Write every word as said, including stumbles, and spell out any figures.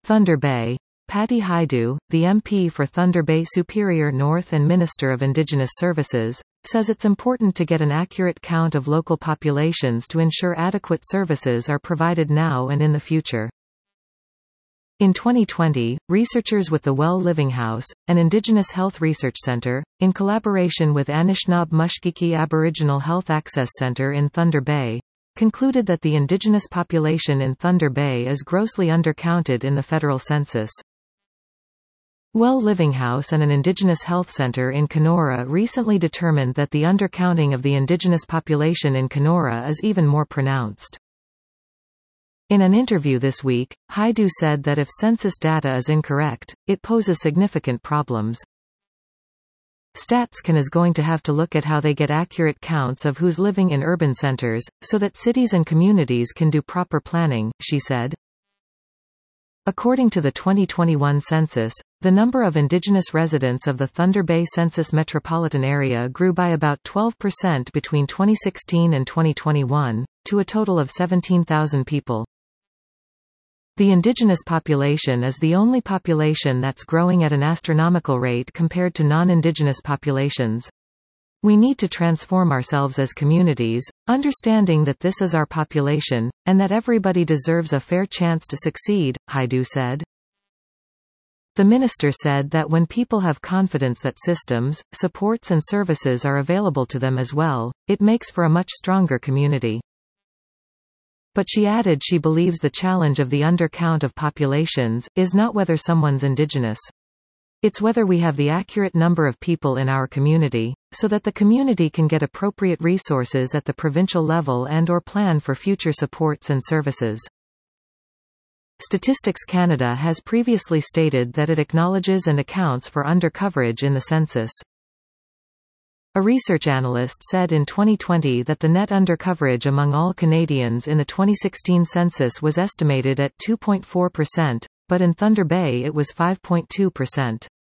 Thunder Bay. Patty Hajdu, the M P for Thunder Bay Superior North and Minister of Indigenous Services, says it's important to get an accurate count of local populations to ensure adequate services are provided now and in the future. In twenty twenty, researchers with the Well Living House, an Indigenous Health Research Centre, in collaboration with Anishinaabe Muskwiki Aboriginal Health Access Centre in Thunder Bay, concluded that the Indigenous population in Thunder Bay is grossly undercounted in the federal census. Well Living House and an Indigenous Health Centre in Kenora recently determined that the undercounting of the Indigenous population in Kenora is even more pronounced. In an interview this week, Hajdu said that if census data is incorrect, it poses significant problems. StatsCan is going to have to look at how they get accurate counts of who's living in urban centers, so that cities and communities can do proper planning, she said. According to the twenty twenty-one census, the number of Indigenous residents of the Thunder Bay Census metropolitan area grew by about twelve percent between twenty sixteen and twenty twenty-one, to a total of seventeen thousand people. The Indigenous population is the only population that's growing at an astronomical rate compared to non-Indigenous populations. We need to transform ourselves as communities, understanding that this is our population, and that everybody deserves a fair chance to succeed, Hajdu said. The minister said that when people have confidence that systems, supports and services are available to them as well, it makes for a much stronger community. But she added she believes the challenge of the undercount of populations is not whether someone's Indigenous. It's whether we have the accurate number of people in our community, so that the community can get appropriate resources at the provincial level and or plan for future supports and services. Statistics Canada has previously stated that it acknowledges and accounts for undercoverage in the census. A research analyst said in twenty twenty that the net undercoverage among all Canadians in the twenty sixteen census was estimated at two point four percent, but in Thunder Bay it was five point two percent.